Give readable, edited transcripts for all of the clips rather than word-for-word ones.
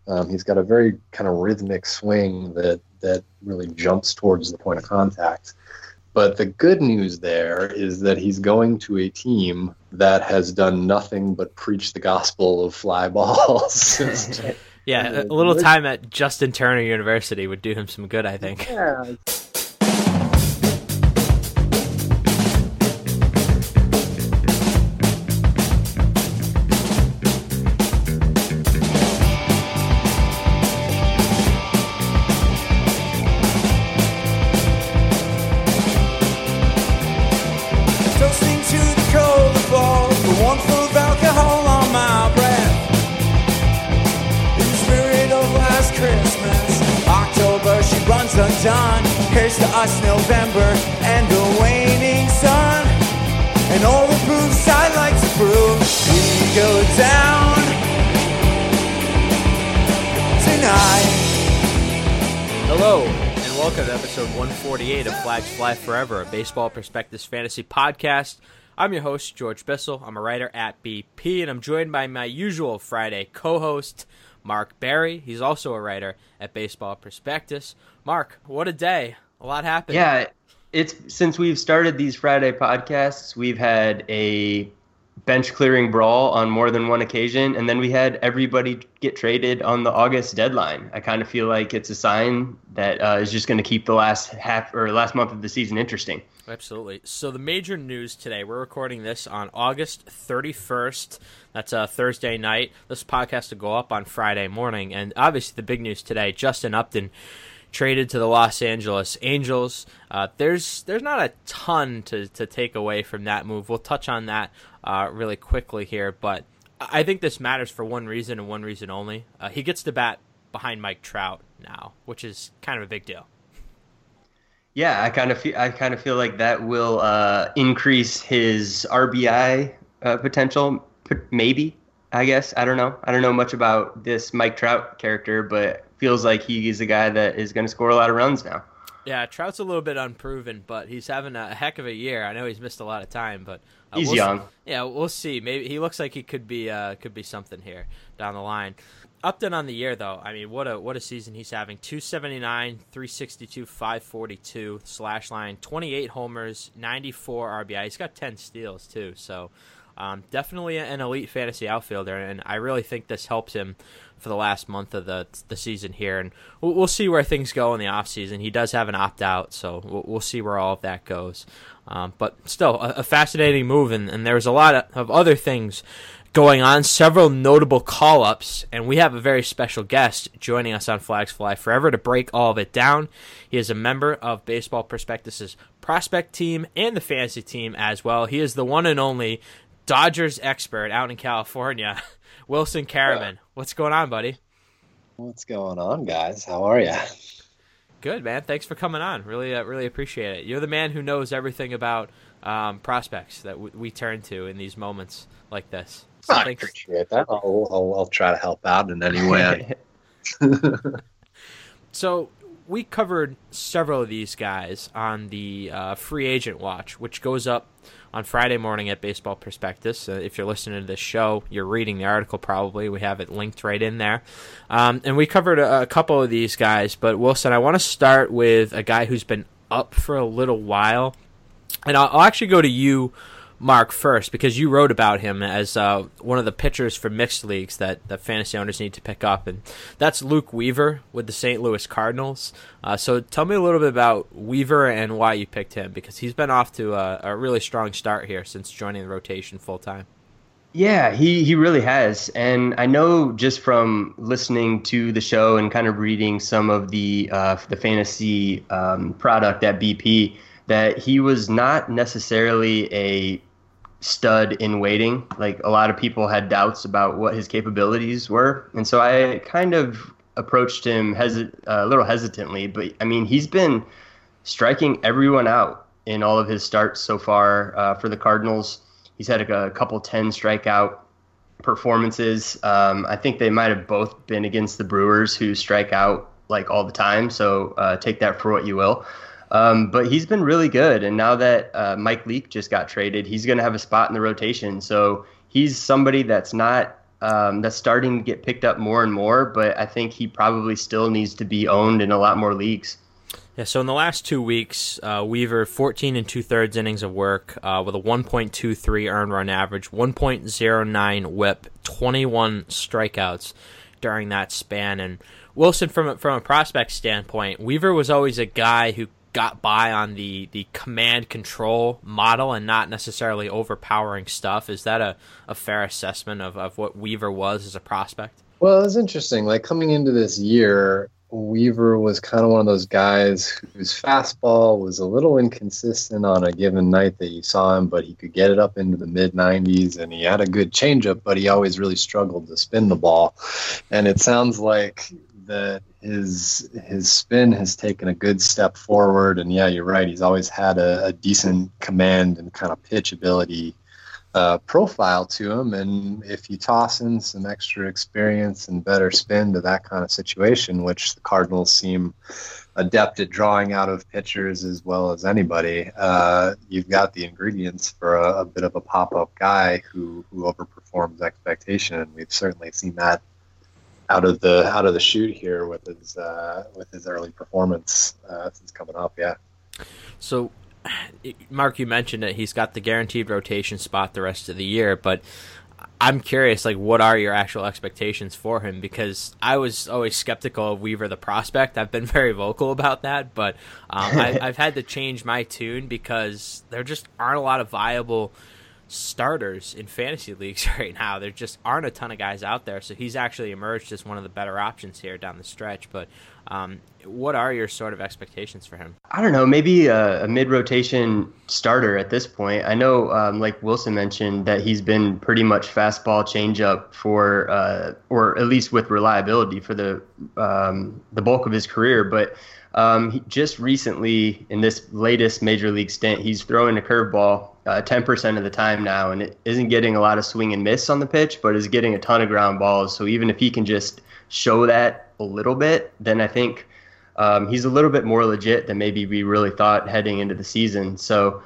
He's got a very kind of rhythmic swing that really jumps towards the point of contact. But the good news there is that he's going to a team that has done nothing but preach the gospel of fly balls. Yeah, a little time at Justin Turner University would do him some good, I think. Yeah. Undone. Here's to us, November and the waning sun, and all the proofs I like to prove. We go down tonight. Hello, and welcome to episode 148 of Flags Fly Forever, a Baseball Prospectus fantasy podcast. I'm your host, George Bissell. I'm a writer at BP, and I'm joined by my usual Friday co-host, Mark Barry. He's also a writer at Baseball Prospectus. Mark, what a day. A lot happened. Yeah, it's since we've started these Friday podcasts, we've had a bench clearing brawl on more than one occasion, and then we had everybody get traded on the August deadline. I kind of feel like it's a sign that is just going to keep the last month of the season interesting. Absolutely. So the major news today, we're recording this on August 31st. That's a Thursday night. This podcast will go up on Friday morning. And obviously the big news today, Justin Upton traded to the Los Angeles Angels. There's not a ton to take away from that move. We'll touch on that really quickly here. But I think this matters for one reason and one reason only. He gets to bat behind Mike Trout now, which is kind of a big deal. Yeah, I kind of feel like that will increase his RBI potential. Maybe, I guess. I don't know. I don't know much about this Mike Trout character, but feels like he's a guy that is going to score a lot of runs now. Yeah, Trout's a little bit unproven, but he's having a heck of a year. I know he's missed a lot of time, but he's young. Yeah, we'll see. Maybe he looks like he could be something here down the line. Upton on the year, though, I mean, what a season he's having. 279, 362, 542 slash line, 28 homers, 94 RBI. He's got 10 steals, too. So definitely an elite fantasy outfielder, and I really think this helps him for the last month of the season here. And we'll see where things go in the offseason. He does have an opt-out, so we'll see where all of that goes. But still, a fascinating move, and there's a lot of other things going on, several notable call-ups, and we have a very special guest joining us on Flags Fly Forever to break all of it down. He is a member of Baseball Prospectus' prospect team and the fantasy team as well. He is the one and only Dodgers expert out in California, Wilson Karaman. What's going on, buddy? What's going on, guys? How are you? Good, man. Thanks for coming on. Really appreciate it. You're the man who knows everything about prospects that we turn to in these moments like this. So I appreciate that. I'll try to help out in any way. So we covered several of these guys on the free agent watch, which goes up on Friday morning at Baseball Prospectus. If you're listening to this show, you're reading the article probably. We have it linked right in there. And we covered a couple of these guys. But Wilson, I want to start with a guy who's been up for a little while. And I'll actually go to you, Mark, first, because you wrote about him as one of the pitchers for mixed leagues that fantasy owners need to pick up, and that's Luke Weaver with the St. Louis Cardinals. So tell me a little bit about Weaver and why you picked him, because he's been off to a really strong start here since joining the rotation full-time. Yeah, he really has, and I know just from listening to the show and kind of reading some of the fantasy product at BP that he was not necessarily a stud in waiting. Like, a lot of people had doubts about what his capabilities were. And so I kind of approached him a little hesitantly. But, I mean, he's been striking everyone out in all of his starts so far for the Cardinals. He's had a couple 10 strikeout performances. I think they might have both been against the Brewers, who strike out like all the time. So take that for what you will. But he's been really good. And now that Mike Leake just got traded, he's going to have a spot in the rotation. So he's somebody that's not that's starting to get picked up more and more, but I think he probably still needs to be owned in a lot more leagues. Yeah, so in the last 2 weeks, Weaver 14 and 2/3 innings of work with a 1.23 earned run average, 1.09 WHIP, 21 strikeouts during that span. And Wilson, from a prospect standpoint, Weaver was always a guy who got by on the command control model and not necessarily overpowering stuff. Is that a fair assessment of what Weaver was as a prospect? Well, it's interesting. Like coming into this year, Weaver was kind of one of those guys whose fastball was a little inconsistent on a given night that you saw him, but he could get it up into the mid-90s, and he had a good changeup, but he always really struggled to spin the ball. And it sounds like that his spin has taken a good step forward, and yeah, you're right. He's always had a decent command and kind of pitch ability profile to him, and if you toss in some extra experience and better spin to that kind of situation, which the Cardinals seem adept at drawing out of pitchers as well as anybody, you've got the ingredients for a bit of a pop-up guy who overperforms expectation, and we've certainly seen that out of the chute here with his early performance since coming up. Yeah. So, Mark, you mentioned that he's got the guaranteed rotation spot the rest of the year, but I'm curious, like, what are your actual expectations for him? Because I was always skeptical of Weaver the prospect. I've been very vocal about that, but I've had to change my tune because there just aren't a lot of viable starters in fantasy leagues right now. There just aren't a ton of guys out there, so he's actually emerged as one of the better options here down the stretch. But what are your sort of expectations for him? I don't know, maybe a mid-rotation starter at this point. I know, like Wilson mentioned, that he's been pretty much fastball changeup for, or at least with reliability for the bulk of his career. But he just recently, in this latest major league stint, he's throwing a curveball 10% of the time now, and it isn't getting a lot of swing and miss on the pitch, but is getting a ton of ground balls. So even if he can just show that a little bit, then I think he's a little bit more legit than maybe we really thought heading into the season. So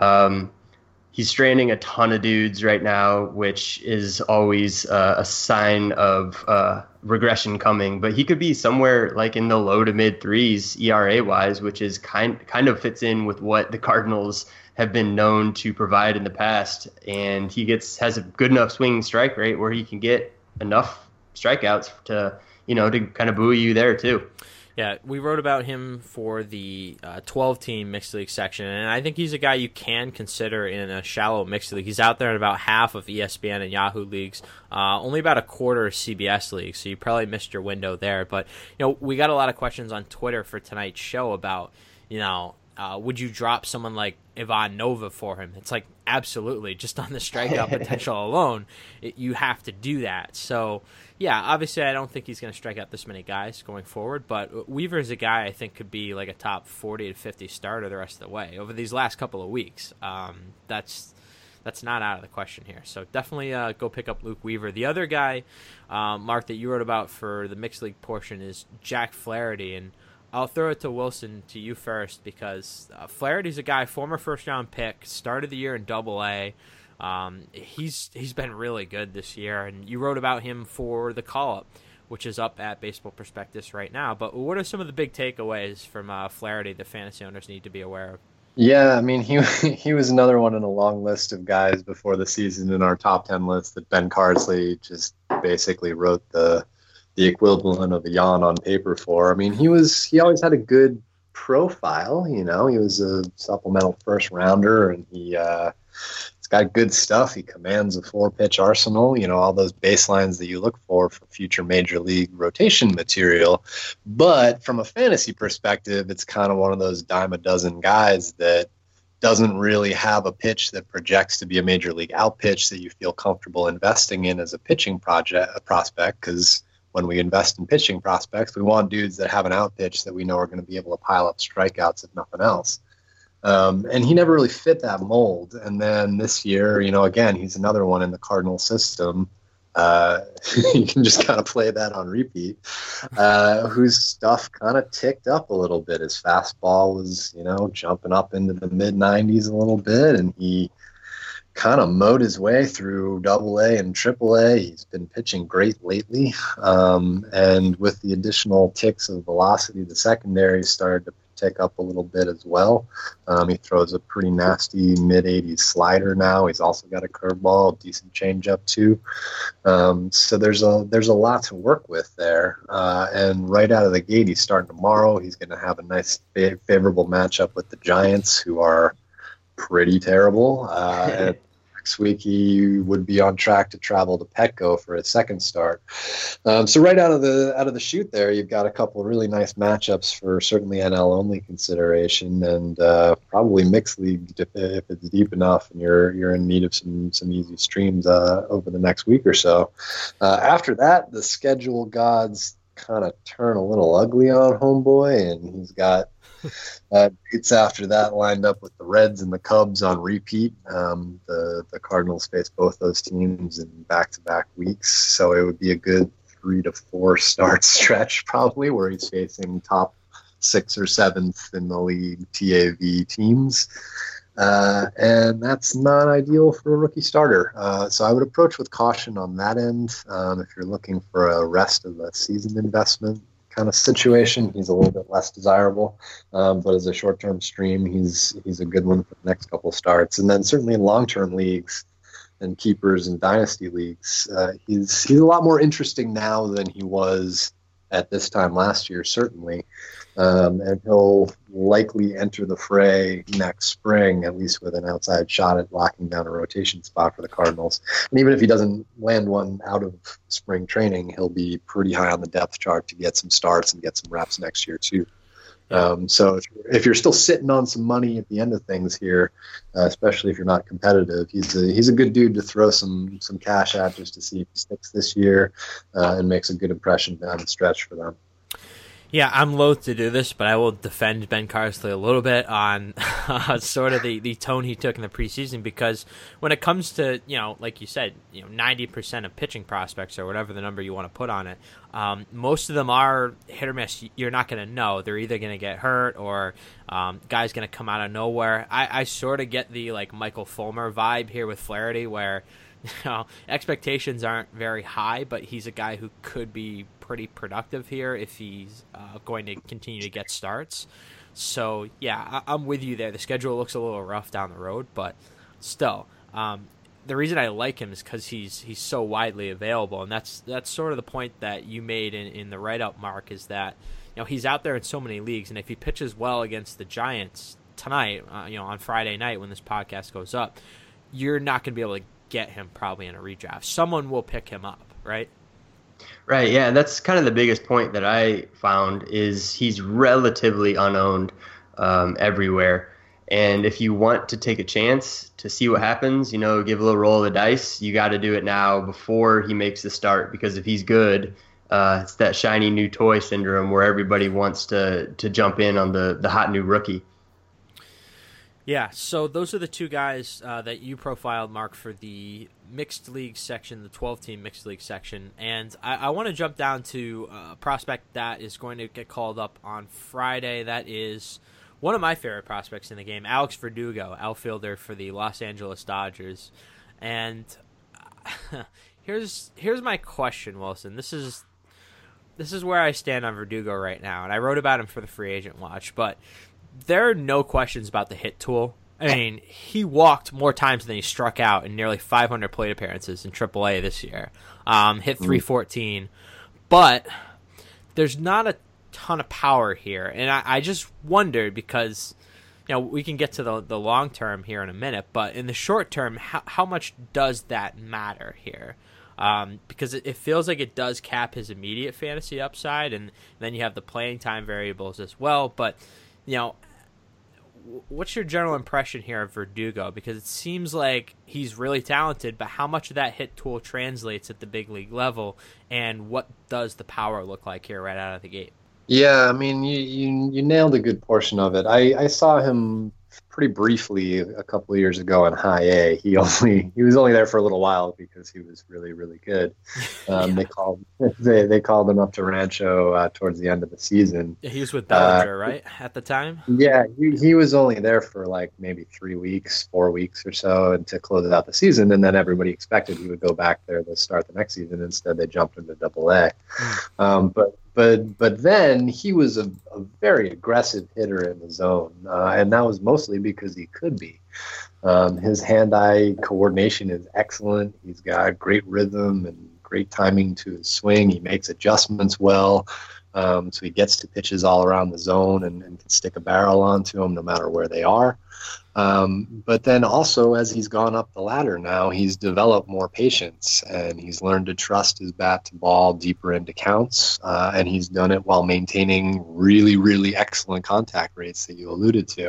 he's stranding a ton of dudes right now, which is always a sign of regression coming. But he could be somewhere like in the low to mid threes ERA wise, which is kind of fits in with what the Cardinals have been known to provide in the past. And he has a good enough swinging strike rate where he can get enough strikeouts to kind of buoy you there too. Yeah, we wrote about him for the 12-team mixed league section, and I think he's a guy you can consider in a shallow mixed league. He's out there in about half of ESPN and Yahoo leagues, only about a quarter of CBS leagues, so you probably missed your window there. But we got a lot of questions on Twitter for tonight's show about would you drop someone like Ivan Nova for him? It's like, absolutely. Just on the strikeout potential alone, you have to do that. So, yeah, obviously I don't think he's going to strike out this many guys going forward, but Weaver is a guy I think could be like a top 40 to 50 starter the rest of the way over these last couple of weeks. That's not out of the question here. So definitely go pick up Luke Weaver. The other guy, Mark, that you wrote about for the mixed league portion is Jack Flaherty, and I'll throw it to Wilson, to you first, because Flaherty's a guy, former first-round pick, started the year in Double-A. He's been really good this year, and you wrote about him for the call-up, which is up at Baseball Prospectus right now. But what are some of the big takeaways from Flaherty that fantasy owners need to be aware of? Yeah, I mean, he was another one in a long list of guys before the season in our top 10 list that Ben Cardsley just basically wrote the equivalent of a yawn on paper for. I mean, he always had a good profile, he was a supplemental first rounder, and he's got good stuff. He commands a 4-pitch arsenal, all those baselines that you look for future major league rotation material. But from a fantasy perspective, it's kind of one of those dime a dozen guys that doesn't really have a pitch that projects to be a major league out pitch that you feel comfortable investing in as a pitching prospect, because when we invest in pitching prospects, we want dudes that have an out pitch that we know are going to be able to pile up strikeouts, if nothing else. And he never really fit that mold. And then this year, again, he's another one in the Cardinal system. You can just kind of play that on repeat, whose stuff kind of ticked up a little bit. His fastball was, jumping up into the mid-90s a little bit, and he kind of mowed his way through AA and AAA. He's been pitching great lately. And with the additional ticks of velocity, the secondary started to tick up a little bit as well. He throws a pretty nasty mid-80s slider now. He's also got a curveball, a decent changeup too. So there's a lot to work with there. And right out of the gate, he's starting tomorrow. He's going to have a nice favorable matchup with the Giants, who are pretty terrible. And next week he would be on track to travel to Petco for his second start. So right out of the chute there, you've got a couple of really nice matchups for certainly NL only consideration, and probably mixed league if it's deep enough and you're in need of some easy streams over the next week or so. After that, the schedule gods kind of turn a little ugly on homeboy, and he's got dates after that lined up with the Reds and the Cubs on repeat. The Cardinals face both those teams in back-to-back weeks, so it would be a good 3 to 4 start stretch probably, where he's facing top 6 or 7th in the league TAV teams. And that's not ideal for a rookie starter. So I would approach with caution on that end. If you're looking for a rest of the season investment kind of situation, he's a little bit less desirable. But as a short-term stream, he's a good one for the next couple starts. And then certainly in long-term leagues and keepers and dynasty leagues, he's a lot more interesting now than he was at this time last year, certainly. And he'll likely enter the fray next spring, at least with an outside shot at locking down a rotation spot for the Cardinals. And even if he doesn't land one out of spring training, he'll be pretty high on the depth chart to get some starts and get some reps next year too. So if you're still sitting on some money at the end of things here, especially if you're not competitive, he's a good dude to throw some cash at just to see if he sticks this year and makes a good impression down the stretch for them. Yeah, I'm loath to do this, but I will defend Ben Carsley a little bit on sort of the tone he took in the preseason, because when it comes to, like you said, 90% of pitching prospects or whatever the number you want to put on it, most of them are hit or miss. You're not going to know. They're either going to get hurt or guy's going to come out of nowhere. I sort of get the Michael Fulmer vibe here with Flaherty, where expectations aren't very high, but he's a guy who could be pretty productive here if he's going to continue to get starts. So, yeah, I'm with you there. The schedule looks a little rough down the road, but still, the reason I like him is because he's so widely available, and that's sort of the point that you made in the write-up, Mark, is that he's out there in so many leagues, and if he pitches well against the Giants tonight, on Friday night when this podcast goes up, you're not going to be able to get him probably in a redraft. Someone will pick him up, right? Right, yeah, that's kind of the biggest point that I found is he's relatively unowned everywhere. And if you want to take a chance to see what happens, give a little roll of the dice, you got to do it now before he makes the start, because if he's good, it's that shiny new toy syndrome where everybody wants to jump in on the hot new rookie. Yeah, so those are the two guys that you profiled, Mark, for the mixed league section, the 12-team mixed league section. And I want to jump down to a prospect that is going to get called up on Friday. That is one of my favorite prospects in the game, Alex Verdugo, outfielder for the Los Angeles Dodgers. And here's my question, Wilson. This is where I stand on Verdugo right now, and I wrote about him for the Free Agent Watch, but there are no questions about the hit tool. I mean, he walked more times than he struck out in nearly 500 plate appearances in AAA this year. Hit 314. But there's not a ton of power here. And I just wondered because, we can get to the long term here in a minute. But in the short term, how much does that matter here? Because it feels like it does cap his immediate fantasy upside. And then you have the playing time variables as well. But, what's your general impression here of Verdugo? Because it seems like he's really talented, but how much of that hit tool translates at the big league level, and what does the power look like here right out of the gate? Yeah, I mean, you nailed a good portion of it. I saw him pretty briefly a couple of years ago in High A. He was only there for a little while because he was really, really good. They called him up to Rancho towards the end of the season. He was with Bellinger, right, at the time? Yeah, he was only there for like maybe 3 weeks, 4 weeks or so, and to close out the season. And then everybody expected he would go back there to start the next season. Instead, they jumped into Double A. But then he was a very aggressive hitter in the zone, and that was mostly because he could be. His hand-eye coordination is excellent. He's got great rhythm and great timing to his swing. He makes adjustments well, so he gets to pitches all around the zone and can stick a barrel onto them no matter where they are. But then also, as he's gone up the ladder now, he's developed more patience, and he's learned to trust his bat to ball deeper into counts, and he's done it while maintaining really, really excellent contact rates that you alluded to.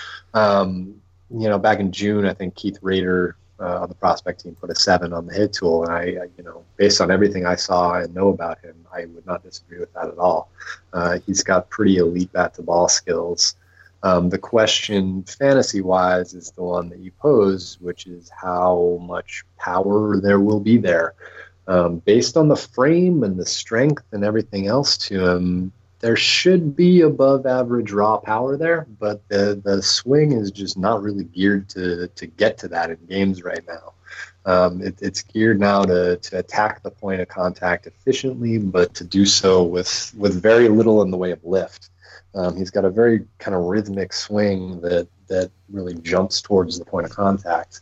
Back in June, I think Keith Rader on the prospect team put a 7 on the hit tool, and I based on everything I saw and know about him, I would not disagree with that at all. He's got pretty elite bat to ball skills. The question, fantasy-wise, is the one that you pose, which is how much power there will be there. Based on the frame and the strength and everything else to him, there should be above-average raw power there, but the swing is just not really geared to get to that in games right now. It's geared now to attack the point of contact efficiently, but to do so with very little in the way of lift. He's got a very kind of rhythmic swing that really jumps towards the point of contact.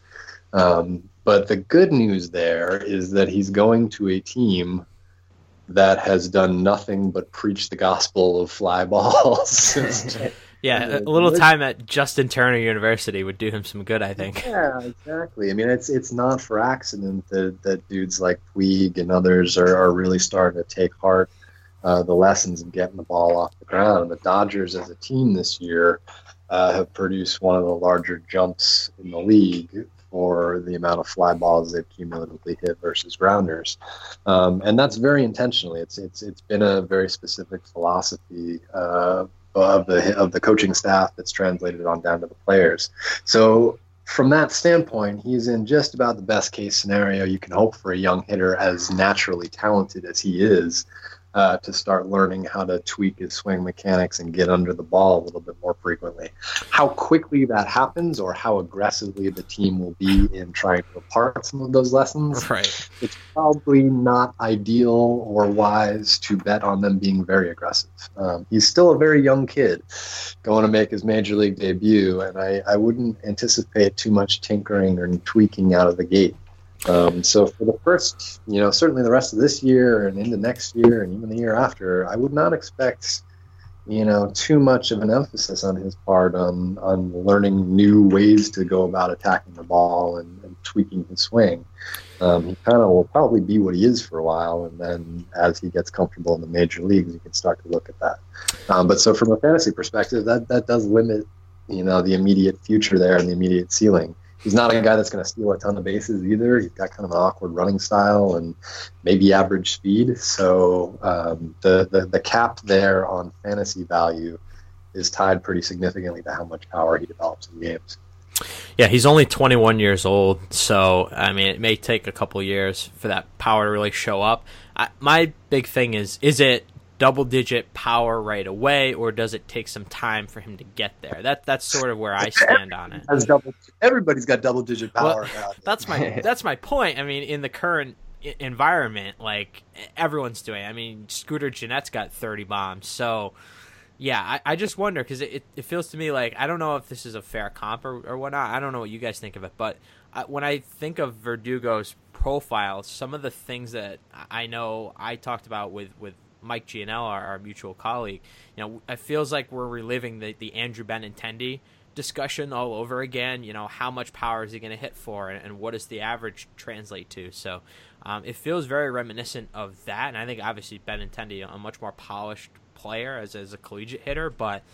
But the good news there is that he's going to a team that has done nothing but preach the gospel of fly balls. Yeah, a little time at Justin Turner University would do him some good, I think. Yeah, exactly. I mean, it's not for accident that dudes like Puig and others are really starting to take heart the lessons of getting the ball off the ground. The Dodgers as a team this year have produced one of the larger jumps in the league for the amount of fly balls they've cumulatively hit versus grounders. And that's very intentionally. It's been a very specific philosophy of the coaching staff that's translated on down to the players. So from that standpoint, he's in just about the best case scenario you can hope for a young hitter as naturally talented as he is, to start learning how to tweak his swing mechanics and get under the ball a little bit more frequently. How quickly that happens or how aggressively the team will be in trying to impart some of those lessons, right, it's probably not ideal or wise to bet on them being very aggressive. He's still a very young kid going to make his major league debut, and I wouldn't anticipate too much tinkering or tweaking out of the gate. So for the first, certainly the rest of this year and into next year and even the year after, I would not expect, too much of an emphasis on his part on learning new ways to go about attacking the ball and tweaking his swing. He kind of will probably be what he is for a while, and then as he gets comfortable in the major leagues, you can start to look at that. But so from a fantasy perspective, that does limit, the immediate future there and the immediate ceiling. He's not a guy that's going to steal a ton of bases either. He's got kind of an awkward running style and maybe average speed. So the cap there on fantasy value is tied pretty significantly to how much power he develops in games. Yeah, he's only 21 years old, so, I mean, it may take a couple years for that power to really show up. My big thing is it double-digit power right away, or does it take some time for him to get there? That's sort of where I stand on it. Everybody's got double-digit power. Well, that's my point. I mean, in the current environment, like, everyone's doing it. I mean, Scooter Gennett's got 30 bombs. So, yeah, I just wonder, because it feels to me like, I don't know if this is a fair comp or whatnot. I don't know what you guys think of it, but when I think of Verdugo's profile, some of the things that I know I talked about with Mike Gianella, our mutual colleague, it feels like we're reliving the Andrew Benintendi discussion all over again. How much power is he going to hit for, and what does the average translate to? So it feels very reminiscent of that, and I think obviously Benintendi, a much more polished player as a collegiate hitter, but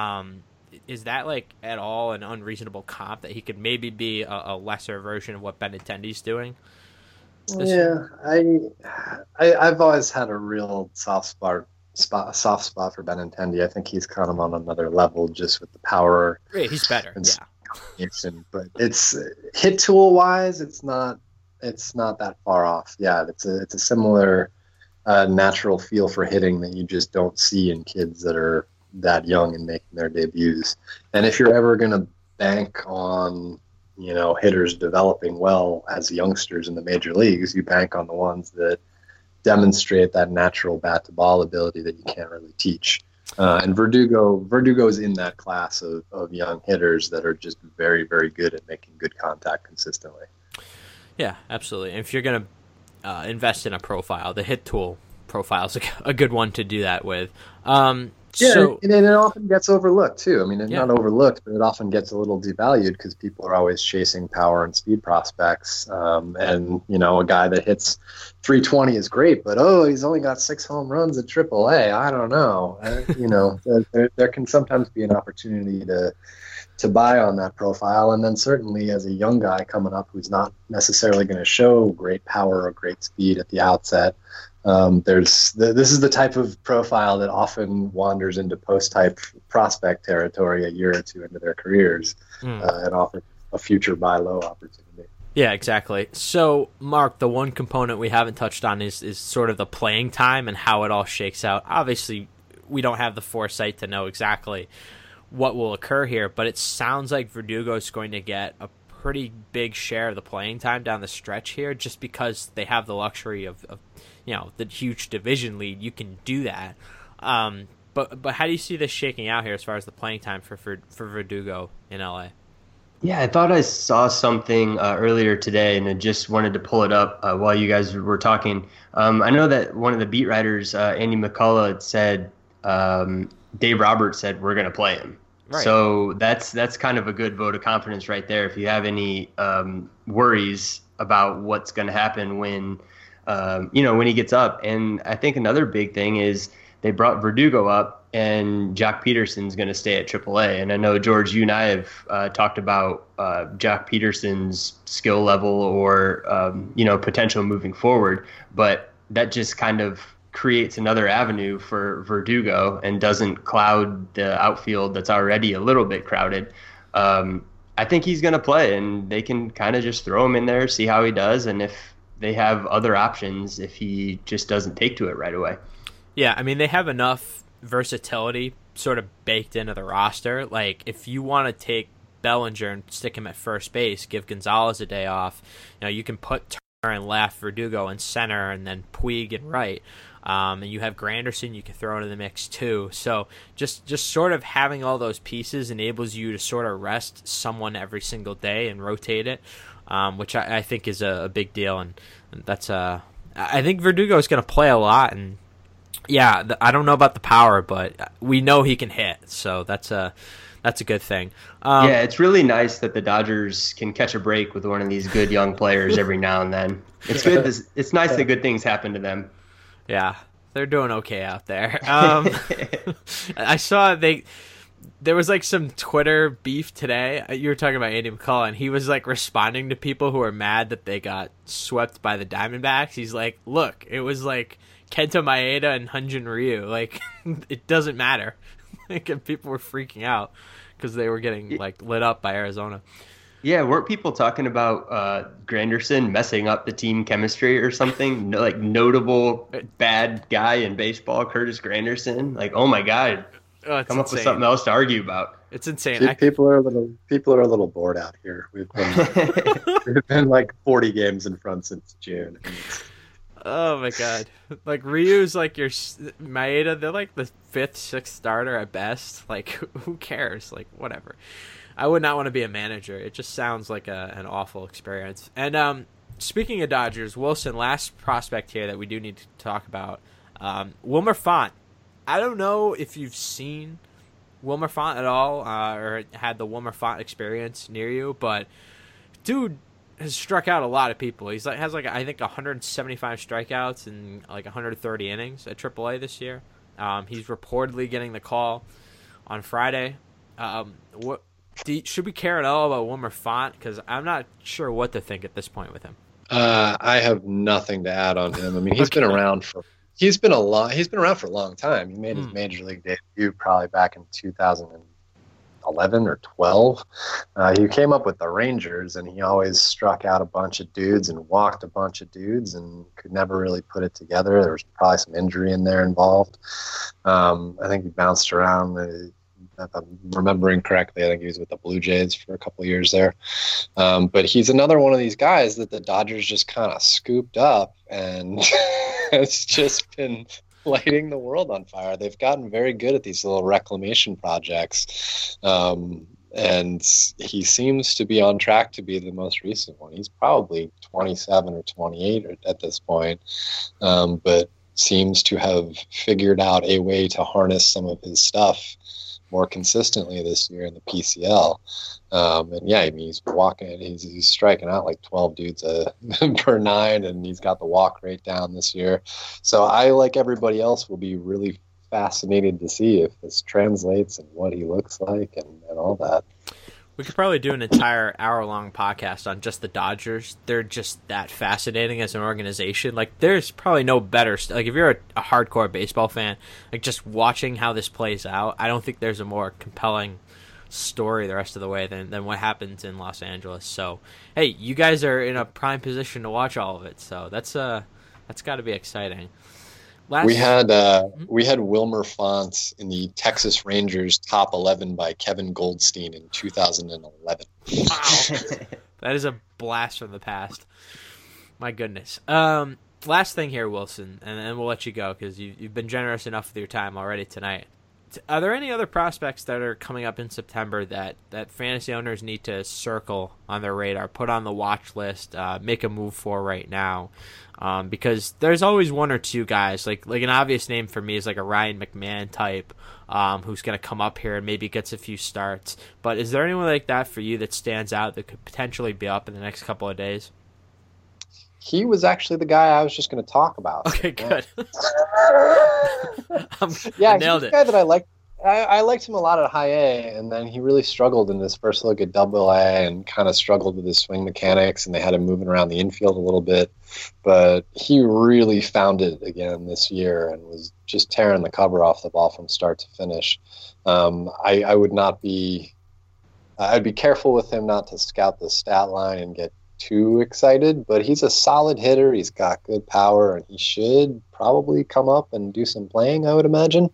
is that like at all an unreasonable comp that he could maybe be a lesser version of what Benintendi's doing? Yeah, I've always had a real soft soft spot for Benintendi. I think he's kind of on another level just with the power. Yeah, he's better. But it's hit tool wise, it's not that far off. Yeah, it's a similar natural feel for hitting that you just don't see in kids that are that young and making their debuts. And if you're ever going to bank on, hitters developing well as youngsters in the major leagues, you bank on the ones that demonstrate that natural bat to ball ability that you can't really teach. And Verdugo's in that class of young hitters that are just very, very good at making good contact consistently. Yeah, absolutely. And if you're going to invest in a profile, the hit tool profile is a good one to do that with. And it often gets overlooked too. I mean, it's not overlooked, but it often gets a little devalued because people are always chasing power and speed prospects. And a guy that hits 320 is great, but he's only got 6 home runs at AAA. I don't know. There can sometimes be an opportunity to buy on that profile, and then certainly as a young guy coming up who's not necessarily going to show great power or great speed at the outset. This is the type of profile that often wanders into post-type prospect territory a year or two into their careers and offers a future buy low opportunity. Yeah, exactly. So, Mark, the one component we haven't touched on is sort of the playing time and how it all shakes out. Obviously, we don't have the foresight to know exactly what will occur here, but it sounds like Verdugo is going to get a pretty big share of the playing time down the stretch here just because they have the luxury of the huge division lead. You can do that. But how do you see this shaking out here as far as the playing time for Verdugo in LA? Yeah, I thought I saw something earlier today, and I just wanted to pull it up while you guys were talking. I know that one of the beat writers, Andy McCullough, had said, Dave Roberts said, we're going to play him. Right. So that's kind of a good vote of confidence right there. If you have any worries about what's going to happen when he gets up. And I think another big thing is they brought Verdugo up, and Jock Peterson's going to stay at AAA. And I know, George, you and I have talked about Jock Peterson's skill level or potential moving forward, but that just kind of creates another avenue for Verdugo and doesn't cloud the outfield that's already a little bit crowded. I think he's going to play, and they can kind of just throw him in there, see how he does, and if they have other options if he just doesn't take to it right away. Yeah, I mean, they have enough versatility sort of baked into the roster. Like, if you want to take Bellinger and stick him at first base, give Gonzalez a day off, you can put Turner in left, Verdugo in center, and then Puig in right. And you have Granderson you can throw into the mix too. So just sort of having all those pieces enables you to sort of rest someone every single day and rotate it, which I think is a big deal. And that's I think Verdugo is going to play a lot. And yeah, I don't know about the power, but we know he can hit. So that's a good thing. Yeah, it's really nice that the Dodgers can catch a break with one of these good young players every now and then. It's good. It's nice that good things happen to them. Yeah, they're doing okay out there. I saw there was like some Twitter beef today. You were talking about Andy McCullough, and he was like responding to people who are mad that they got swept by the Diamondbacks. He's like, look, it was like Kenta Maeda and Hyun-Jin Ryu. Like, it doesn't matter. Like, people were freaking out because they were getting like lit up by Arizona. Yeah, weren't people talking about Granderson messing up the team chemistry or something? Like, notable bad guy in baseball, Curtis Granderson. Like, oh my God, come insane. up with something else to argue about. It's insane. People are a little bored out here. We've been like 40 games in front since June. Oh my God! Like, Ryu's like your Maeda. They're like the 5th, 6th starter at best. Like, who cares? Like, whatever. I would not want to be a manager. It just sounds like an awful experience. And speaking of Dodgers, Wilson, last prospect here that we do need to talk about, Wilmer Font. I don't know if you've seen Wilmer Font at all or had the Wilmer Font experience near you, but dude has struck out a lot of people. He's has I think 175 strikeouts and like 130 innings at AAA this year. He's reportedly getting the call on Friday. Should we care at all about Wilmer Font? Because I'm not sure what to think at this point with him. I have nothing to add on him. I mean, he's been around for He's been around for a long time. He made his major league debut probably back in 2011 or 12. He came up with the Rangers, and he always struck out a bunch of dudes and walked a bunch of dudes and could never really put it together. There was probably some injury in there involved. I think he bounced around. If I'm remembering correctly, I think he was with the Blue Jays for a couple of years there. But he's another one of these guys that the Dodgers just kind of scooped up and has just been lighting the world on fire. They've gotten very good at these little reclamation projects. And he seems to be on track to be the most recent one. He's probably 27 or 28 at this point, but seems to have figured out a way to harness some of his stuff more consistently this year in the PCL. And yeah, I mean, he's striking out like 12 dudes per nine, and he's got the walk rate down this year. So I, like everybody else, will be really fascinated to see if this translates and what he looks like and all that. We could probably do an entire hour-long podcast on just the Dodgers. They're just that fascinating as an organization. Like, there's probably no better... Like, if you're a hardcore baseball fan, like, just watching how this plays out, I don't think there's a more compelling story the rest of the way than what happens in Los Angeles. So, hey, you guys are in a prime position to watch all of it. So that's got to be exciting. We had Wilmer Font in the Texas Rangers top 11 by Kevin Goldstein in 2011. Wow. That is a blast from the past. My goodness. Last thing here, Wilson, and then we'll let you go because you've been generous enough with your time already tonight. Are there any other prospects that are coming up in September that fantasy owners need to circle on their radar, put on the watch list, make a move for right now? Because there's always one or two guys, like an obvious name for me is like a Ryan McMahon type, who's going to come up here and maybe gets a few starts. But is there anyone like that for you that stands out that could potentially be up in the next couple of days? He was actually the guy I was just going to talk about. Okay, good. Yeah, I nailed he's it. a guy that I liked. I liked him a lot at high A, and then he really struggled in his first look at double A and kind of struggled with his swing mechanics, and they had him moving around the infield a little bit. But he really found it again this year and was just tearing the cover off the ball from start to finish. I would not be... I'd be careful with him not to scout the stat line and get too excited, but he's a solid hitter. He's got good power, and he should probably come up and do some playing, I would imagine.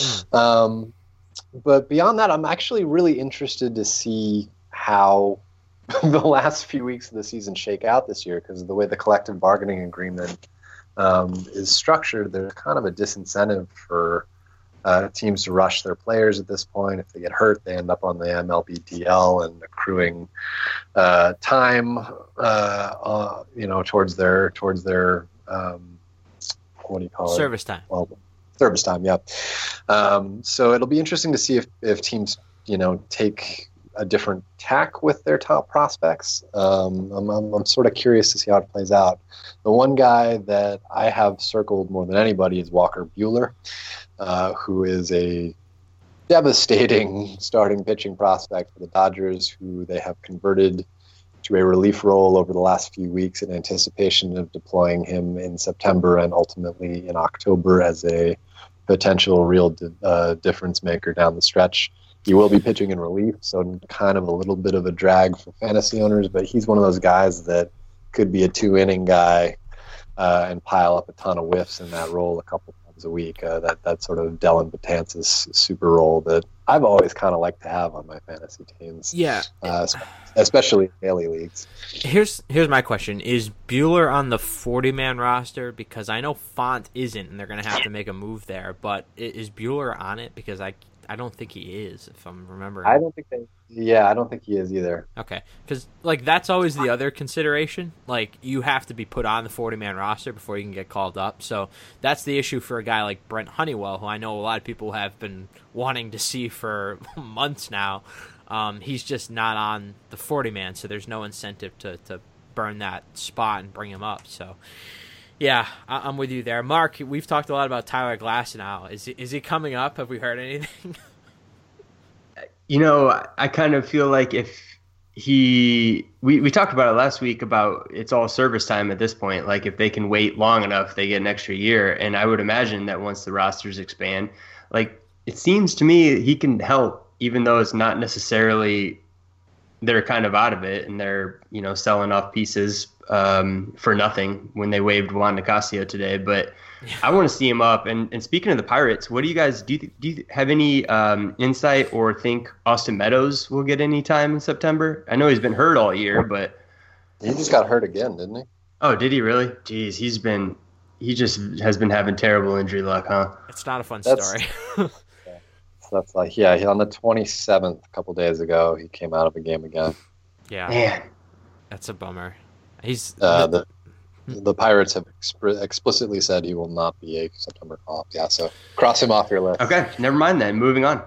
But beyond that, I'm actually really interested to see how the last few weeks of the season shake out this year, because of the way the collective bargaining agreement is structured. There's kind of a disincentive for teams to rush their players at this point. If they get hurt, they end up on the MLB DL and accruing time, towards their what do you call it? Service time. Well, service time, yeah. So it'll be interesting to see if teams, take a different tack with their top prospects. I'm sort of curious to see how it plays out. The one guy that I have circled more than anybody is Walker Buehler, who is a devastating starting pitching prospect for the Dodgers, who they have converted to a relief role over the last few weeks in anticipation of deploying him in September and ultimately in October as a potential real difference maker down the stretch. He will be pitching in relief, so kind of a little bit of a drag for fantasy owners, but he's one of those guys that could be a 2-inning guy and pile up a ton of whiffs in that role a couple times a week. That sort of Dellin Betances super role that I've always kind of liked to have on my fantasy teams. Yeah. Especially in daily leagues. Here's my question. Is Buehler on the 40-man roster? Because I know Font isn't, and they're going to have to make a move there. But is Buehler on it? Because I don't think he is, if I'm remembering. I don't think he is either. Okay. Because, that's always the other consideration. You have to be put on the 40-man roster before you can get called up. So that's the issue for a guy like Brent Honeywell, who I know a lot of people have been wanting to see for months now. He's just not on the 40-man, so there's no incentive to burn that spot and bring him up. So, yeah, I'm with you there. Mark, we've talked a lot about Tyler Glasnow. Is he coming up? Have we heard anything? I kind of feel like if we talked about it last week about it's all service time at this point. Like if they can wait long enough, they get an extra year. And I would imagine that once the rosters expand, like it seems to me he can help, even though it's not necessarily they're kind of out of it and they're, selling off pieces for nothing when they waived Juan Nicasio today. But I want to see him up. And speaking of the Pirates, what do you guys do? You have any insight or think Austin Meadows will get any time in September? I know he's been hurt all year, but he just got hurt again, didn't he? Oh, did he really? Jeez, he just has been having terrible injury luck, huh? It's not a fun story. That's he on the 27th, a couple days ago, he came out of a game again. Yeah, man, that's a bummer. He's the Pirates have explicitly said he will not be a September call-up. Yeah, so cross him off your list. Okay, never mind then. Moving on.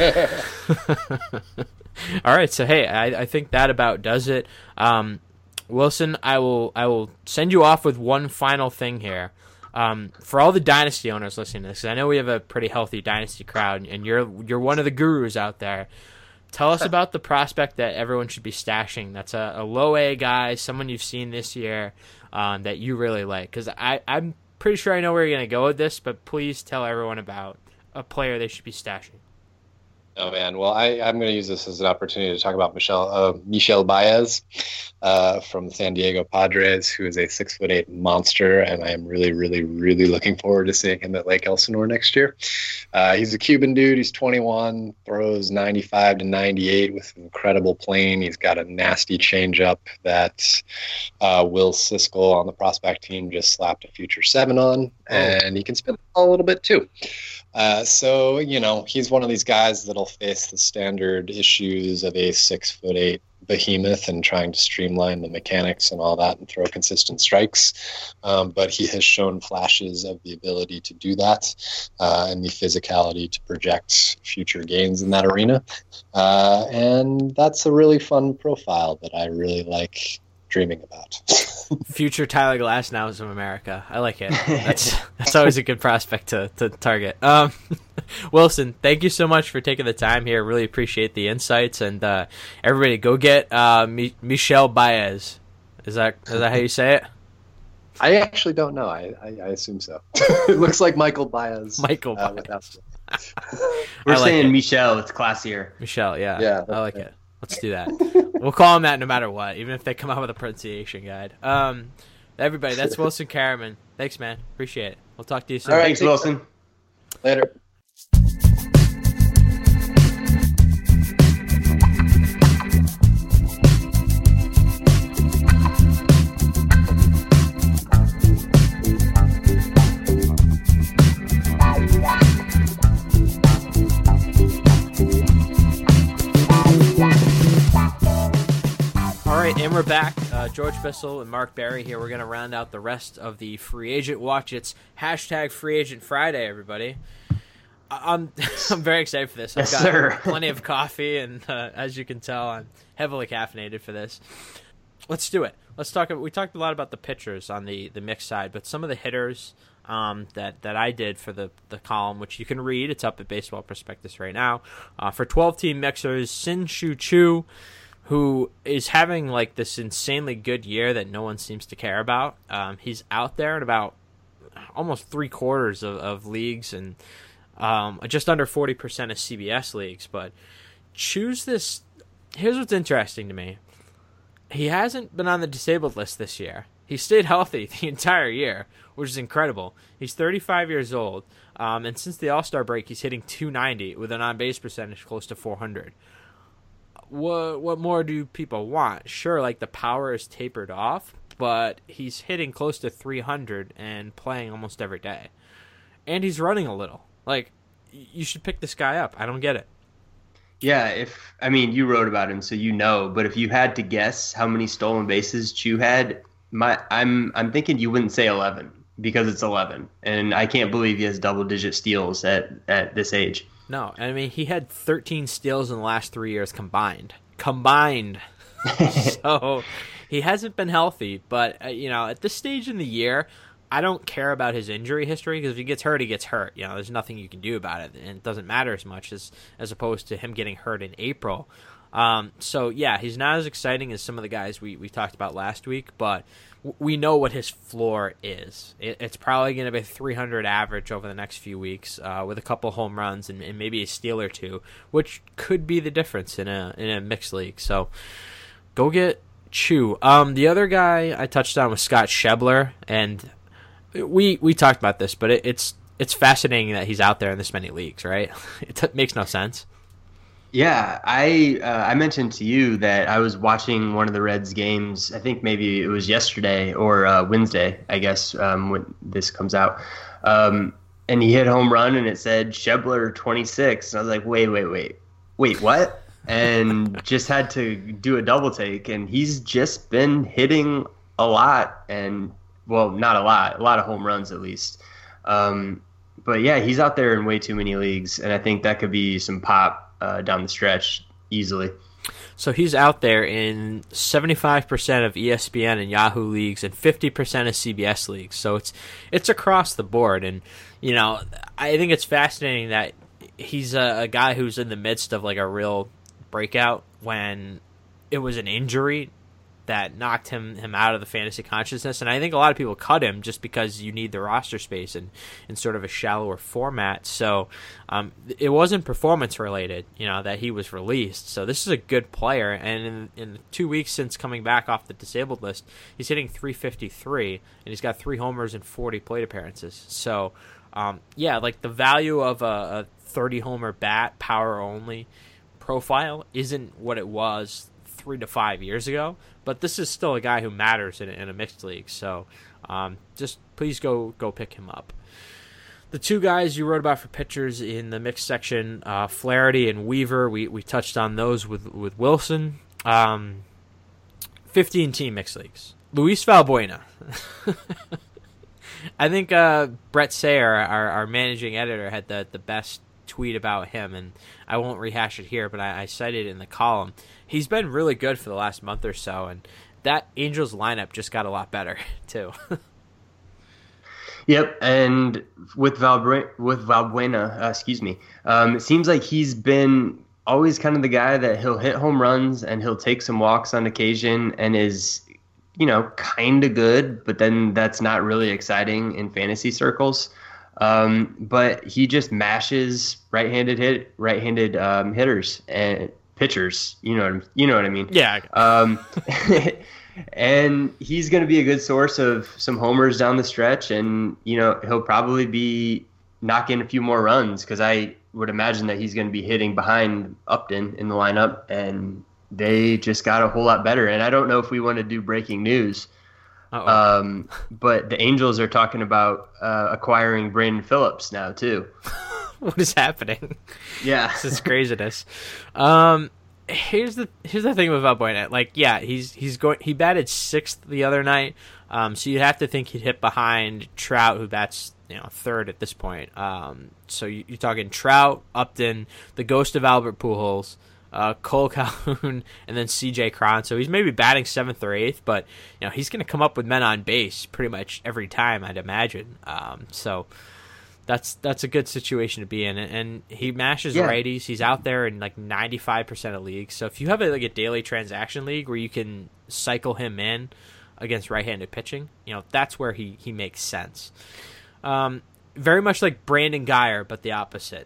All right, so hey, I think that about does it. Wilson, I will send you off with one final thing here. For all the dynasty owners listening to this, 'cause I know we have a pretty healthy dynasty crowd, and you're one of the gurus out there. Tell us about the prospect that everyone should be stashing. That's a low A guy, someone you've seen this year that you really like. Because I'm pretty sure I know where you're going to go with this, but please tell everyone about a player they should be stashing. Oh, man. Well, I'm going to use this as an opportunity to talk about Michel Baez from the San Diego Padres, who is a 6'8" monster, and I am really, really, really looking forward to seeing him at Lake Elsinore next year. He's a Cuban dude. He's 21, throws 95 to 98 with an incredible plane. He's got a nasty changeup that Will Siskel on the prospect team just slapped a future 7 on, and he can spin the ball a little bit too. So, he's one of these guys that'll face the standard issues of a 6'8" behemoth and trying to streamline the mechanics and all that and throw consistent strikes. But he has shown flashes of the ability to do that and the physicality to project future gains in that arena. And that's a really fun profile that I really like dreaming about. Future Tyler Glasnow of America. I like it. That's always a good prospect to target. Wilson, thank you so much for taking the time here. Really appreciate the insights, and everybody go get Michel Baez. Is that how you say it? I actually don't know. I assume so. It looks like Michael Baez. Michael Baez. We're saying Michel. It's classier. Michel, yeah. Yeah, I like it. Let's do that. We'll call him that no matter what, even if they come out with a pronunciation guide. Everybody, that's Wilson Karaman. Thanks, man. Appreciate it. We'll talk to you soon. All right, thanks, Wilson. Later. And we're back. George Bissell and Mark Barry here. We're going to round out the rest of the Free Agent Watch. It's hashtag Free Agent Friday, everybody. I'm very excited for this. I've got plenty of coffee, and as you can tell, I'm heavily caffeinated for this. Let's do it. Let's talk. We talked a lot about the pitchers on the mixed side, but some of the hitters that I did for the column, which you can read. It's up at Baseball Prospectus right now. For 12-team mixers, Shin-Soo Choo, who is having like this insanely good year that no one seems to care about. He's out there in about almost 3/4 of leagues and just under 40% of CBS leagues. But choose this. Here's what's interesting to me. He hasn't been on the disabled list this year. He stayed healthy the entire year, which is incredible. He's 35 years old, and since the All-Star break, he's hitting .290 with an on-base percentage close to .400. What more do people want? Sure, like the power is tapered off, but he's hitting close to .300 and playing almost every day. And he's running a little. Like, you should pick this guy up. I don't get it. Yeah, you wrote about him, so you know. But if you had to guess how many stolen bases Choo had, I'm thinking you wouldn't say 11 because it's 11, and I can't believe he has double-digit steals at this age. No, I mean, he had 13 steals in the last 3 years combined. So he hasn't been healthy, but, at this stage in the year, I don't care about his injury history because if he gets hurt, he gets hurt. There's nothing you can do about it, and it doesn't matter as much as opposed to him getting hurt in April. So yeah, he's not as exciting as some of the guys we talked about last week, but we know what his floor is. It's probably going to be 300 average over the next few weeks, with a couple home runs and maybe a steal or two, which could be the difference in a mixed league. So go get Choo. The other guy I touched on was Scott Schebler, and we talked about this, but it's fascinating that he's out there in this many leagues, right? It makes no sense. Yeah, I mentioned to you that I was watching one of the Reds games. I think maybe it was yesterday or Wednesday, I guess, when this comes out. And he hit a home run, and it said Schebler 26. And I was like, wait, what? And just had to do a double take. And he's just been hitting a lot, and well, not a lot of home runs at least. But yeah, he's out there in way too many leagues, and I think that could be some pop down the stretch easily. So he's out there in 75% of ESPN and Yahoo leagues and 50% of CBS leagues. So it's across the board. And, you know, I think it's fascinating that he's a guy who's in the midst of like a real breakout when it was an injury that knocked him out of the fantasy consciousness. And I think a lot of people cut him just because you need the roster space in sort of a shallower format. So it wasn't performance related, you know, that he was released. So this is a good player. And in the 2 weeks since coming back off the disabled list, he's hitting .353, and he's got 3 homers and 40 plate appearances. So yeah, like the value of a 30 homer bat, power only profile isn't what it was 3 to 5 years ago, but this is still a guy who matters in a mixed league. So just please go pick him up. The 2 guys you wrote about for pitchers in the mixed section, Flaherty and Weaver, we touched on those with Wilson. 15-team mixed leagues. Luis Valbuena. I think Brett Sayer, our managing editor, had the best tweet about him, and I won't rehash it here, but I cited it in the column. He's been really good for the last month or so, and that Angels lineup just got a lot better too. Yep, and with Valbuena, it seems like he's been always kind of the guy that he'll hit home runs and he'll take some walks on occasion and is, you know, kind of good, but then that's not really exciting in fantasy circles. But he just mashes right-handed hitters and pitchers. You know what I mean? Yeah. And he's going to be a good source of some homers down the stretch, and you know he'll probably be knocking a few more runs because I would imagine that he's going to be hitting behind Upton in the lineup, and they just got a whole lot better. And I don't know if we want to do breaking news. But the Angels are talking about acquiring Brandon Phillips now too. What is happening? Yeah, this is craziness. Here's the thing with Valbuena. Like, yeah, he batted 6th the other night. So you have to think he'd hit behind Trout, who bats 3rd at this point. So you're talking Trout, Upton, the ghost of Albert Pujols, Cole Calhoun, and then C.J. Cron. So he's maybe batting 7th or 8th, but he's going to come up with men on base pretty much every time, I'd imagine. So that's a good situation to be in, and he mashes righties. He's out there in like 95% of leagues. So if you have a daily transaction league where you can cycle him in against right-handed pitching, that's where he makes sense. Very much like Brandon Guyer, but the opposite.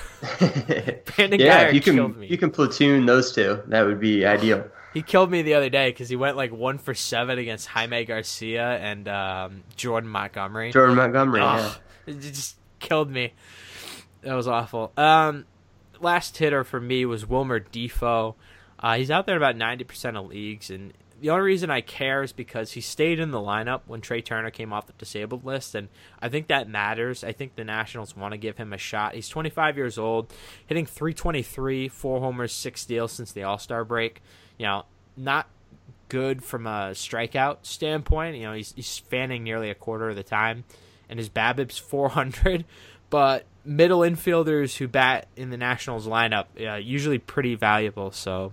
Brandon Guyer killed me. You can platoon those two. That would be ideal. He killed me the other day because he went like 1 for 7 against Jaime Garcia and Jordan Montgomery. Yeah. It just killed me. That was awful. Last hitter for me was Wilmer Defoe. He's out there in about 90% of leagues, and the only reason I care is because he stayed in the lineup when Trey Turner came off the disabled list, and I think that matters. I think the Nationals want to give him a shot. He's 25 years old, hitting .323, 4 homers, 6 steals since the All-Star break. Not good from a strikeout standpoint. He's fanning nearly a quarter of the time, and his BABIP's .400, but middle infielders who bat in the Nationals lineup usually pretty valuable. So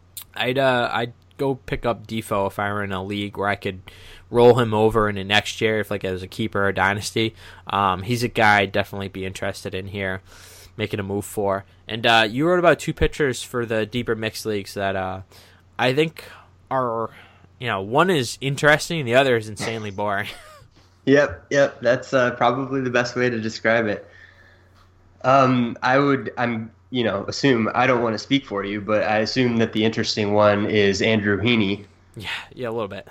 I'd go pick up Defoe if I were in a league where I could roll him over in the next year, if like as a keeper or dynasty. He's a guy I'd definitely be interested in here. making a move for. And you wrote about 2 pitchers for the deeper mixed leagues that I think are, one is interesting and the other is insanely boring. Yep. That's probably the best way to describe it. Assume, I don't want to speak for you, but I assume that the interesting one is Andrew Heaney. Yeah, a little bit.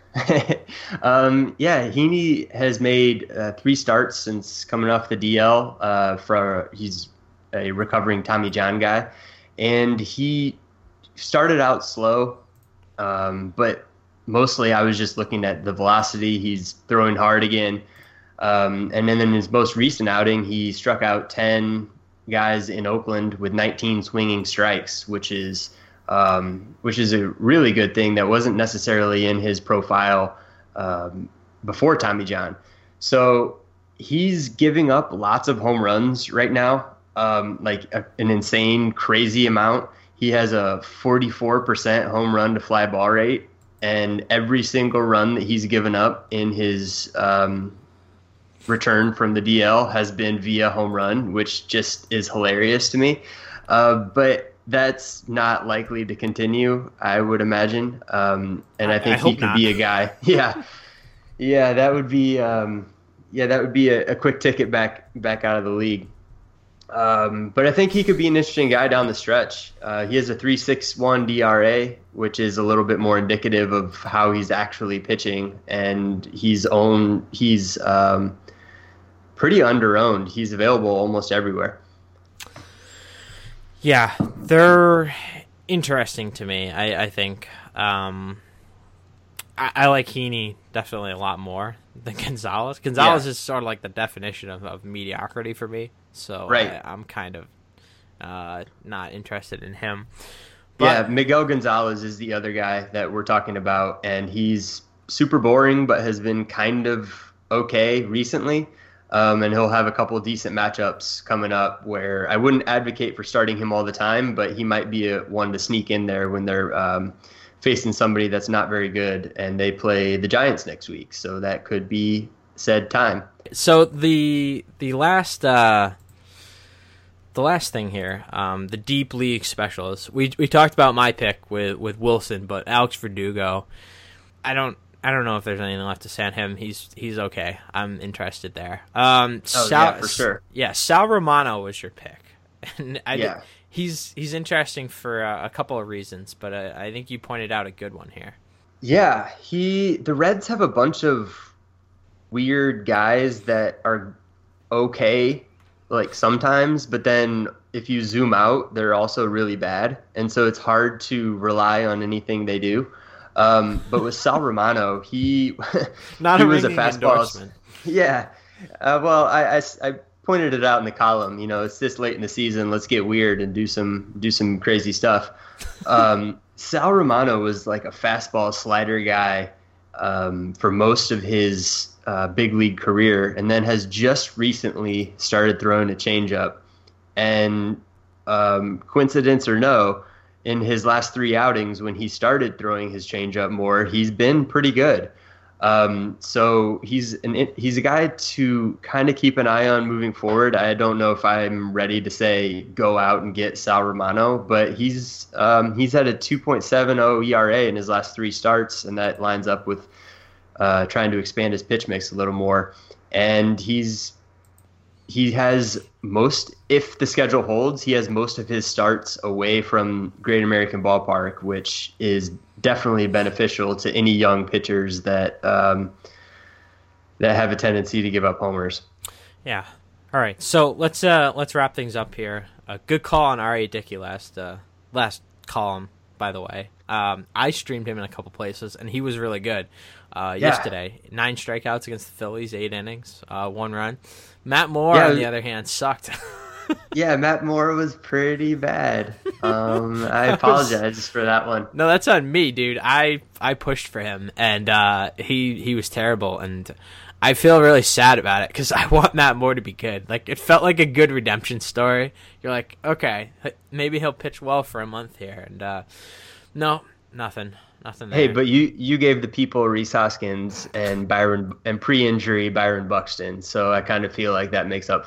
Heaney has made 3 starts since coming off the DL. He's a recovering Tommy John guy, and he started out slow, but mostly I was just looking at the velocity. He's throwing hard again, and then in his most recent outing, he struck out 10 guys in Oakland with 19 swinging strikes, which is a really good thing that wasn't necessarily in his profile before Tommy John. So he's giving up lots of home runs right now, an insane, crazy amount. He has a 44% home run to fly ball rate, and every single run that he's given up in his return from the DL has been via home run, which just is hilarious to me. But that's not likely to continue, I would imagine. And I think he could be a guy. Yeah, that would be a quick ticket back out of the league. But I think he could be an interesting guy down the stretch. He has a 3.61 DRA, which is a little bit more indicative of how he's actually pitching, and he's pretty under-owned. He's available almost everywhere. Yeah, they're interesting to me, I think. I like Heaney definitely a lot more than Gonzalez. Gonzalez is sort of like the definition of mediocrity for me, so right. I'm kind of not interested in him. But, Miguel Gonzalez is the other guy that we're talking about, and he's super boring but has been kind of okay recently. And he'll have a couple of decent matchups coming up where I wouldn't advocate for starting him all the time, but he might be one to sneak in there when they're facing somebody that's not very good, and they play the Giants next week. So that could be said time. So the last thing here, the deep league specialists. We talked about my pick with Wilson, but Alex Verdugo, I don't know if there's anything left to say on him. He's okay. I'm interested there. For sure. Yeah, Sal Romano was your pick, and he's interesting for a couple of reasons, but I think you pointed out a good one here. Yeah, the Reds have a bunch of weird guys that are okay, like sometimes, but then if you zoom out, they're also really bad, and so it's hard to rely on anything they do. But with Sal Romano, he was a fastball. Yeah. I pointed it out in the column. It's this late in the season. Let's get weird and do some crazy stuff. Sal Romano was like a fastball slider guy for most of his big league career, and then has just recently started throwing a changeup. And coincidence or no, in his last 3 outings, when he started throwing his changeup more, he's been pretty good. So he's a guy to kind of keep an eye on moving forward. I don't know if I'm ready to say go out and get Sal Romano, but he's had a 2.70 ERA in his last 3 starts, and that lines up with trying to expand his pitch mix a little more. And he has if the schedule holds, he has most of his starts away from Great American Ballpark, which is definitely beneficial to any young pitchers that have a tendency to give up homers. Yeah. All right. So let's wrap things up here. A good call on R.A. Dickey last column, by the way. I streamed him in a couple places, and he was really good yesterday. 9 strikeouts against the Phillies, 8 innings, 1 run. Matt Moore, on the other hand, sucked. Yeah, Matt Moore was pretty bad. I apologize for that one. No, that's on me, dude. I pushed for him, and he was terrible, and I feel really sad about it because I want Matt Moore to be good. Like, it felt like a good redemption story. You're like, okay, maybe he'll pitch well for a month here, and no, nothing there. Hey, but you gave the people Rhys Hoskins and pre-injury Byron Buxton, so I kind of feel like that makes up for it.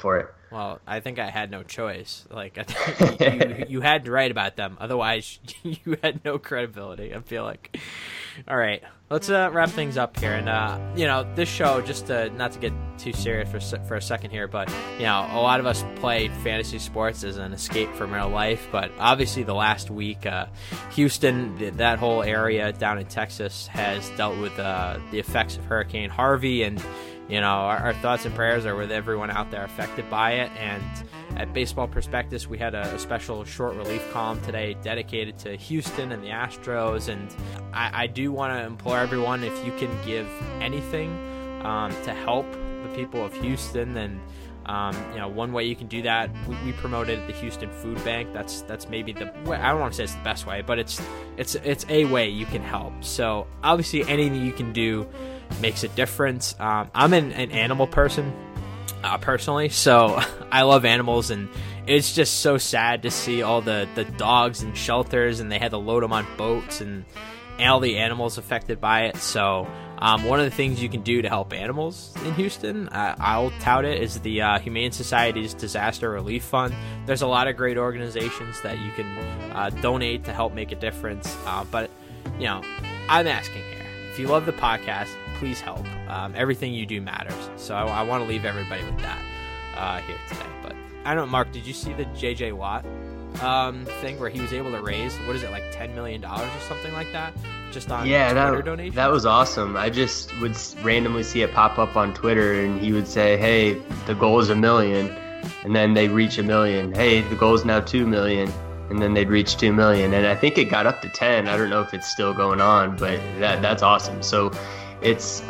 Well, I think I had no choice. Like, I think you had to write about them. Otherwise, you had no credibility, I feel like. All right, let's wrap things up here. And, this show, just not to get too serious for a second here, but, a lot of us play fantasy sports as an escape from real life. But obviously the last week, Houston, that whole area down in Texas, has dealt with the effects of Hurricane Harvey. And, our thoughts and prayers are with everyone out there affected by it. And at Baseball Prospectus, we had a special short relief column today dedicated to Houston and the Astros. And I do want to implore everyone, if you can give anything to help the people of Houston, then one way you can do that, we promoted the Houston Food Bank. That's maybe the way. I don't want to say it's the best way, but it's a way you can help. So obviously anything you can do makes a difference. I'm an animal person personally, so I love animals, and it's just so sad to see all the dogs in shelters, and they had to load them on boats, and all the animals affected by it. So one of the things you can do to help animals in Houston, I'll tout it, is the Humane Society's Disaster Relief Fund. There's a lot of great organizations that you can donate to help make a difference. But I'm asking here, if you love the podcast, please help. Everything you do matters. So I want to leave everybody with that here today. But I don't know, Mark, did you see the J.J. Watt thing where he was able to raise, what is it, like $10 million or something like that, just on Twitter donations? That was awesome. I just would randomly see it pop up on Twitter, and he would say, hey, the goal is $1 million, and then they reach $1 million. Hey, the goal is now $2 million, and then they'd reach $2 million, and I think it got up to 10. I don't know if it's still going on, but that's awesome. So it's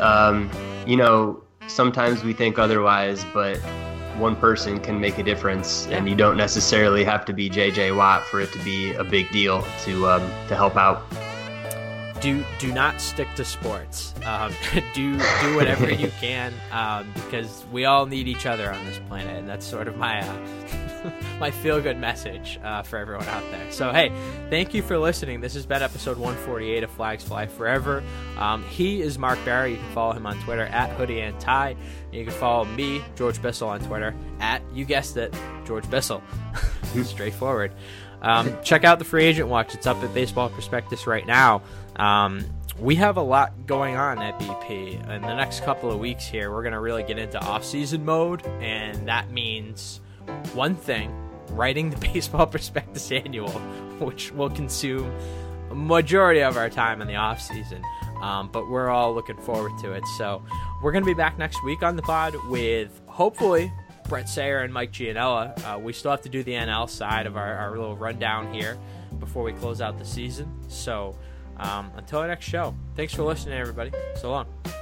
sometimes we think otherwise, but one person can make a difference, and you don't necessarily have to be J.J. Watt for it to be a big deal to help out. Do not stick to sports. Do whatever you can, because we all need each other on this planet, and that's sort of my my feel-good message for everyone out there. So, hey, thank you for listening. This has been episode 148 of Flags Fly Forever. He is Mark Barry. You can follow him on Twitter at Hoodie and Tie. You can follow me, George Bissell, on Twitter at, you guessed it, George Bissell. Straightforward. Check out the Free Agent Watch. It's up at Baseball Prospectus right now. We have a lot going on at BP. In the next couple of weeks here, we're going to really get into off-season mode, and that means one thing: writing the Baseball Prospectus Annual, which will consume a majority of our time in the off-season. But we're all looking forward to it. So we're going to be back next week on the pod with, hopefully, Brett Sayer and Mike Gianella. We still have to do the NL side of our little rundown here before we close out the season. So until our next show, thanks for listening, everybody. So long.